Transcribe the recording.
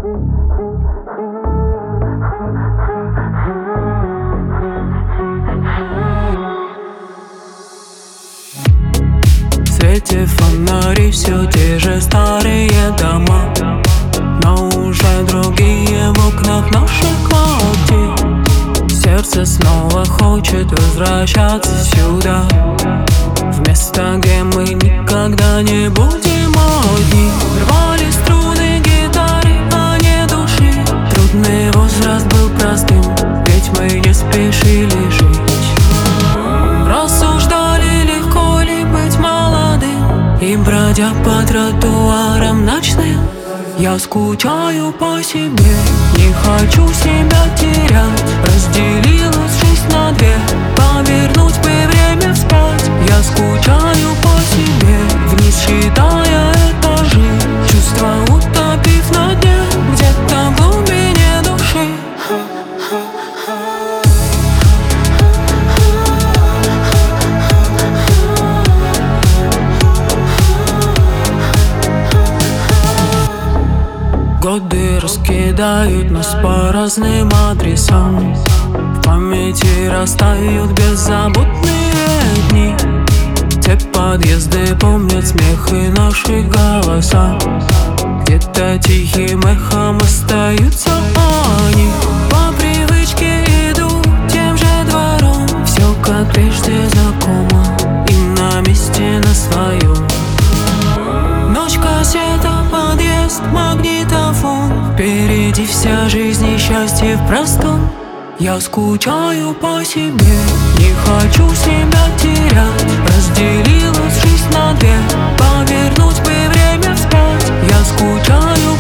В свете фонарей все те же старые дома, но уже другие в окнах наших квартир. Сердце снова хочет возвращаться сюда, в место, где мы никогда не будем одни. Рвали струны гитары, а не души. Трудный возраст был простым, ведь мы не спешили жить. Рассуждали, легко ли быть молодым, и бродя по тротуарам ночным. Я скучаю по себе, не хочу себя терять. Разделилась жизнь на две, повернуть бы время вспять. Я скучаю по себе, вниз считая этажи, чувства утопив на дне, где-то в глубине души. Годы раскидают нас по разным адресам, в памяти растают беззаботные дни. Те подъезды помнят смех и наши голоса, где-то тихим эхом остаются они. По привычке иду тем же двором, все как прежде знакомо и на месте на своем. Ночь, кассета, подъезд, магнитофон, впереди вся жизнь и счастье в простом. Я скучаю по себе, не хочу себя терять. Разделилась жизнь на две, повернуть бы время вспять. Я скучаю